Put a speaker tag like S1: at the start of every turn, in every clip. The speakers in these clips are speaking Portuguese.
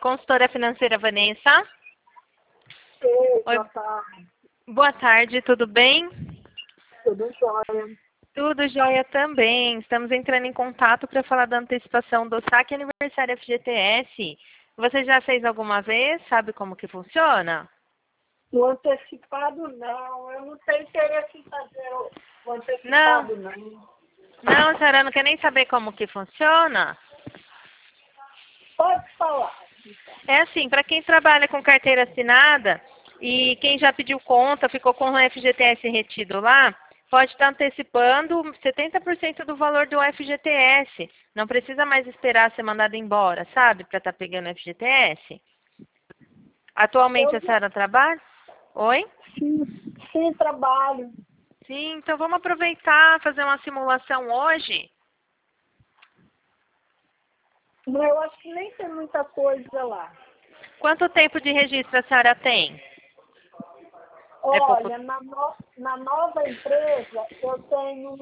S1: consultora financeira Vanessa.
S2: Ei,
S1: Oi.
S2: boa tarde.
S1: Boa tarde, tudo bem?
S2: Tudo jóia.
S1: Tudo jóia também. Estamos entrando em contato para falar da antecipação do saque aniversário FGTS. Você já fez alguma vez? Sabe como que funciona?
S2: O antecipado não. Eu não tenho interesse em fazer o antecipado não.
S1: Não, a senhora não quer nem saber como que funciona?
S2: Pode falar.
S1: É assim, para quem trabalha com carteira assinada e quem já pediu conta, ficou com o FGTS retido lá, pode estar antecipando 70% do valor do FGTS. Não precisa mais esperar ser mandado embora, sabe? Para estar pegando o FGTS. Atualmente a senhora trabalha? Oi?
S2: Sim, trabalho.
S1: Sim, então vamos aproveitar, fazer uma simulação hoje.
S2: Mas eu acho que nem tem muita coisa lá.
S1: Quanto tempo de registro a senhora tem?
S2: Olha, na nova empresa eu tenho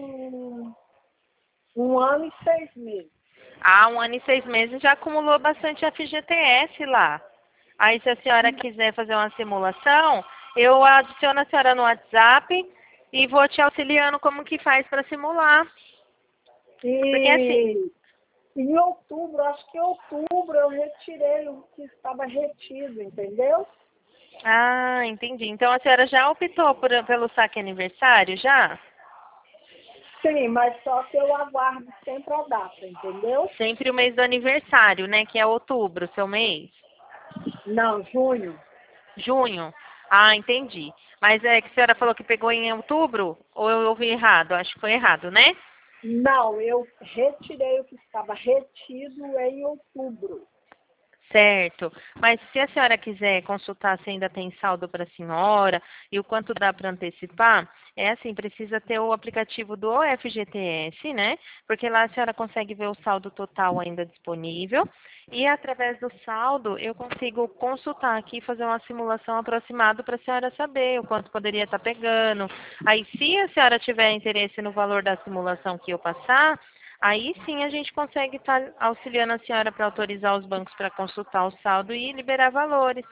S2: um ano e 6 meses.
S1: Ah, 1 ano e 6 meses já acumulou bastante FGTS lá. Aí, se a senhora quiser fazer uma simulação, eu adiciono a senhora no WhatsApp e vou te auxiliando como que faz para simular. Porque assim...
S2: Em outubro, acho que em outubro eu retirei o que estava retido, entendeu?
S1: Ah, entendi. Então a senhora já optou pelo saque aniversário, já?
S2: Sim, mas só que eu aguardo sempre a data, entendeu?
S1: Sempre o mês do aniversário, né? Que é outubro, seu mês.
S2: Não, junho.
S1: Junho? Ah, entendi. Mas é que a senhora falou que pegou em outubro? Ou eu ouvi errado? Acho que foi errado, né?
S2: Não, eu retirei o que estava retido em outubro.
S1: Certo. Mas se a senhora quiser consultar se ainda tem saldo para a senhora e o quanto dá para antecipar, é assim, precisa ter o aplicativo do FGTS, né? Porque lá a senhora consegue ver o saldo total ainda disponível e através do saldo eu consigo consultar aqui e fazer uma simulação aproximada para a senhora saber o quanto poderia estar pegando. Aí, se a senhora tiver interesse no valor da simulação que eu passar, aí sim a gente consegue estar auxiliando a senhora para autorizar os bancos para consultar o saldo e liberar valores.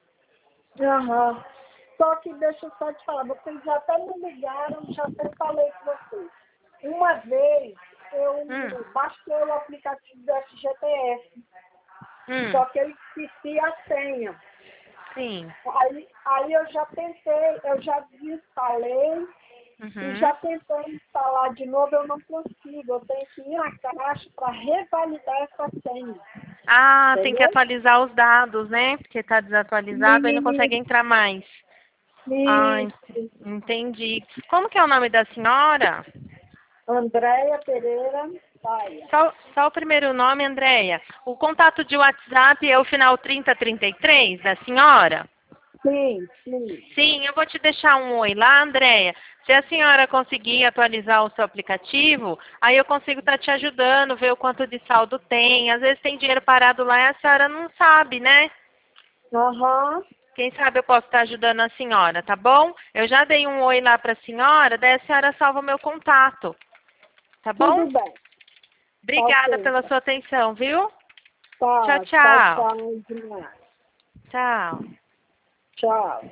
S2: Aham. Só que deixa eu só te falar, vocês já até me ligaram, já até falei com vocês. Uma vez eu baixei o aplicativo do FGTS, só que eu esqueci a senha.
S1: Sim.
S2: Aí eu já tentei, eu já desinstalei e já tentei instalar de novo, eu não consigo. Eu tenho que ir na caixa para revalidar essa senha.
S1: Ah,
S2: Entendeu?
S1: tem que atualizar os dados, né? Porque está desatualizado e não consegue entrar mais. Ah,
S2: Isso.
S1: entendi. Como que é o nome da senhora?
S2: Andréia Pereira Paia.
S1: Só o primeiro nome, Andréia. O contato de WhatsApp é o final 3033 da senhora?
S2: Sim, sim.
S1: Sim, eu vou te deixar um oi lá, Andréia. Se a senhora conseguir atualizar o seu aplicativo, aí eu consigo estar te ajudando, ver o quanto de saldo tem. Às vezes tem dinheiro parado lá e a senhora não sabe, né?
S2: Aham.
S1: Quem sabe eu posso estar ajudando a senhora, tá bom? Eu já dei um oi lá para a senhora, daí a senhora salva o meu contato. Tá bom?
S2: Tudo bem.
S1: Obrigada
S2: Ok,
S1: pela
S2: então.
S1: sua atenção, viu? Tchau,
S2: Tá, tchau,
S1: tchau.
S2: tchau. Demais.
S1: Tchau.
S2: Tchau.